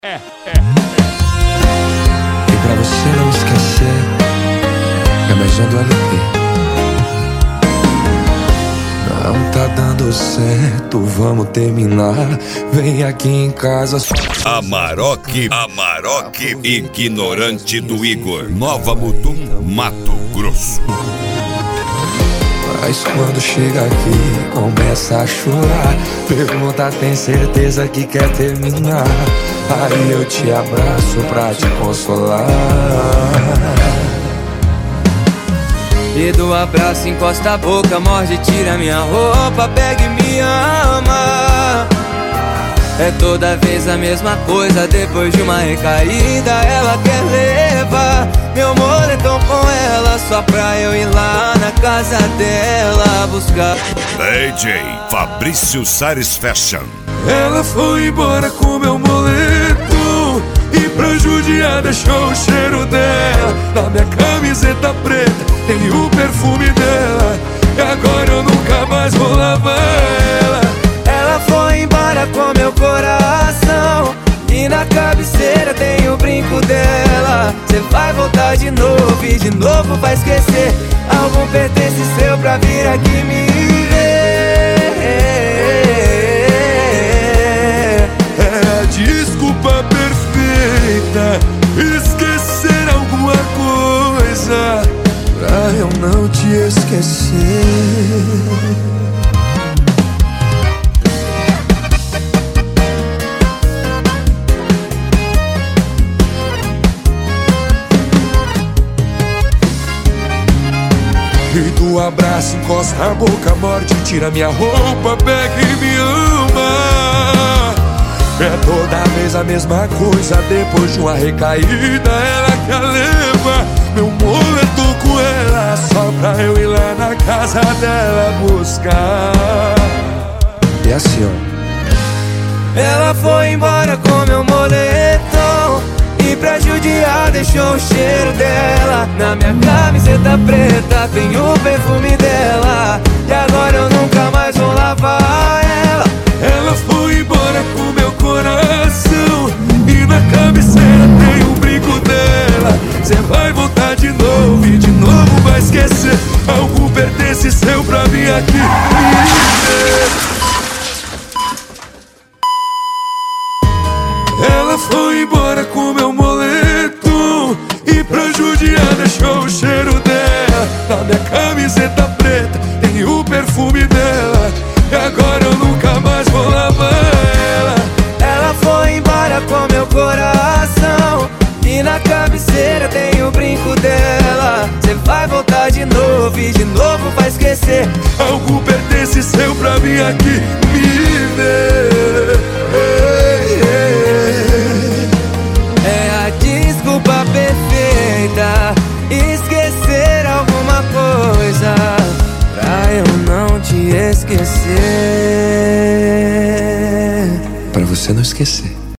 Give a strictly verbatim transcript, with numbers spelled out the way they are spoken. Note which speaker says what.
Speaker 1: É, é, é.
Speaker 2: E pra você não esquecer, é mais um do L P. Não tá dando certo, vamos terminar. Vem aqui em casa.
Speaker 3: Amarok, Amarok, ignorante do Igor. Nova Mutum, Mato Grosso.
Speaker 2: Mas quando chega aqui, começa a chorar. Pergunta, tem certeza que quer terminar? Aí eu te abraço pra te consolar.
Speaker 4: E do abraço encosta a boca, morde, tira minha roupa, pega e me ama. É toda vez a mesma coisa, depois de uma recaída ela quer levar meu moletom com ela, só pra eu ir lá na casa dela buscar.
Speaker 3: D J Fabrício Sares Fashion.
Speaker 2: Ela foi embora com meu moletom e pra judiar deixou o cheiro dela na minha camiseta preta, tem o perfume dela. E agora eu nunca mais vou lavar ela.
Speaker 4: Ela foi embora com meu coração e na cabeceira tem o brinco dela. Cê vai voltar de novo e de novo vai esquecer algum pertence seu pra vir aqui me ver.
Speaker 2: É a desculpa perfeita, esquecer alguma coisa pra eu não te esquecer. E tu abraça, encosta a boca, morde, tira minha roupa, pega e me ama. É toda vez a mesma coisa, depois de uma recaída ela quer levar meu moletom com ela, só pra eu ir lá na casa dela buscar. E assim ó,
Speaker 4: ela foi embora com meu moletom e pra judiar deixou o cheiro dela na minha camiseta preta, tem o perfume dela. E agora eu nunca mais vou lavar ela.
Speaker 2: Ela foi embora com meu coração e na cabeceira tem o brinco dela. Cê vai voltar de novo e de novo vai esquecer algum pertence seu pra mim aqui me ver. Ela foi embora com meu moletom e pra judiar deixou o cheiro dela na minha camiseta preta, tem o perfume dela. E agora eu nunca mais vou lavar ela.
Speaker 4: Ela foi embora com meu coração e na cabeceira tem o brinco dela. Cê vai voltar de novo e de novo vai esquecer
Speaker 2: algum pertence seu pra mim aqui me ver.
Speaker 4: É a desculpa perfeita, esquecer alguma coisa pra eu não te esquecer.
Speaker 2: Pra você não esquecer.